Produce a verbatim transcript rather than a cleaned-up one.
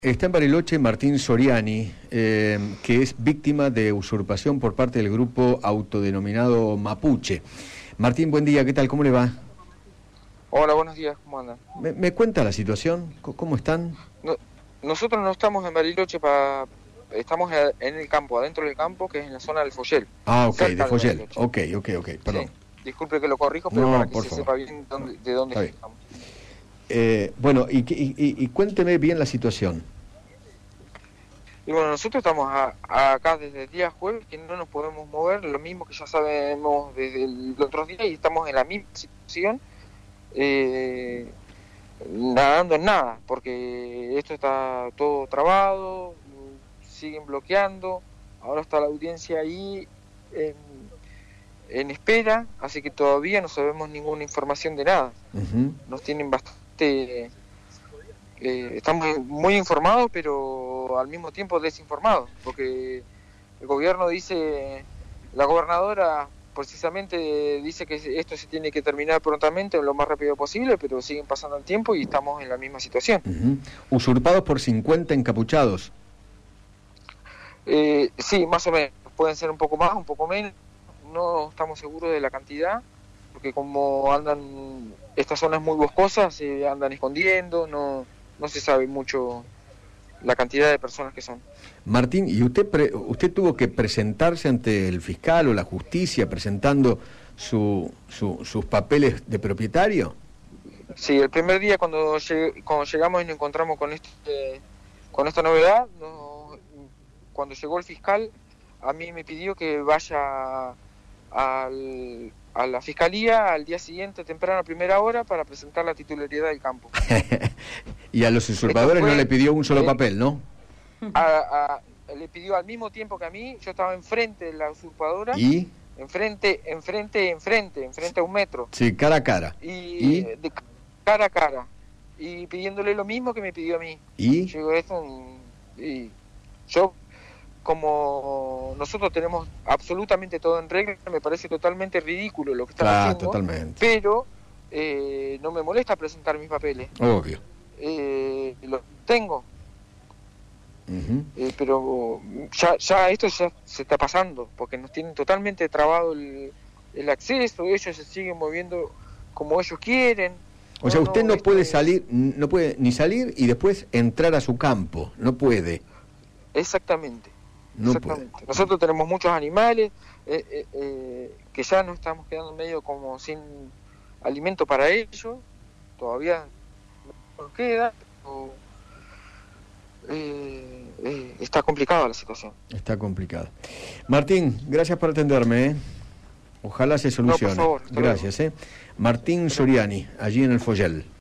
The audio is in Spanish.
Está en Bariloche Martín Soriani, eh, que es víctima de usurpación por parte del grupo autodenominado Mapuche. Martín, buen día, ¿qué tal? ¿Cómo le va? Hola, buenos días, ¿cómo andan? ¿Me, me cuenta la situación? ¿Cómo están? No, nosotros no estamos en Bariloche, pa, estamos en el campo, adentro del campo, que es en la zona del Follel. Ah, ok, de Follel, ok, ok, ok, perdón. Sí, disculpe que lo corrijo, pero no, para que se favor. sepa bien dónde, de dónde estamos. Eh, bueno, y, y, y, y cuénteme bien la situación. Y bueno, nosotros estamos a, a acá desde el día jueves, que no nos podemos mover, lo mismo que ya sabemos desde el otro día, y estamos en la misma situación, eh, nadando en nada, porque esto está todo trabado, siguen bloqueando, ahora está la audiencia ahí en, en espera, así que todavía no sabemos ninguna información de nada. Uh-huh. Nos tienen bastante... Eh, estamos muy informados, pero al mismo tiempo desinformados, porque el gobierno dice, la gobernadora precisamente dice que esto se tiene que terminar prontamente, lo más rápido posible, pero siguen pasando el tiempo y estamos en la misma situación. Uh-huh. Usurpados por cincuenta encapuchados. Eh, sí, más o menos, pueden ser un poco más, un poco menos, no estamos seguros de la cantidad, porque como andan, esta zona es muy boscosa, se andan escondiendo, no... no se sabe mucho la cantidad de personas que son. Martín, ¿y usted pre usted tuvo que presentarse ante el fiscal o la justicia presentando su, su, sus papeles de propietario? Sí, el primer día cuando, lleg cuando llegamos y nos encontramos con, este, con esta novedad, no, cuando llegó el fiscal, a mí me pidió que vaya al, a la fiscalía al día siguiente, temprano, a primera hora, para presentar la titularidad del campo. Y a los usurpadores fue, no le pidió un solo eh, papel, ¿no? A, a, le pidió al mismo tiempo que a mí, yo estaba enfrente de la usurpadora. ¿Y? Enfrente, enfrente, enfrente, enfrente a un metro. Sí, cara a cara. Y, ¿Y? De cara a cara. Y pidiéndole lo mismo que me pidió a mí. ¿Y? Yo, esto, y yo, como nosotros tenemos absolutamente todo en regla, me parece totalmente ridículo lo que están claro, haciendo. Totalmente. Pero eh, no me molesta presentar mis papeles. Obvio. Eh, los tengo. Uh-huh. eh, pero ya, ya esto ya se está pasando, porque nos tienen totalmente trabado el, el acceso, ellos se siguen moviendo como ellos quieren. O sea, no, usted no, no puede es... salir, no puede ni salir y después entrar a su campo, no puede. Exactamente. No Exactamente. puede. Nosotros tenemos muchos animales eh, eh, eh, que ya nos estamos quedando medio como sin alimento para ellos, todavía nos queda, pero, eh, eh, está complicada la situación. Está complicada. Martín, gracias por atenderme, ¿eh? Ojalá se solucione. No, por favor, gracias, ¿eh? Martín Soriani, allí en el Follel.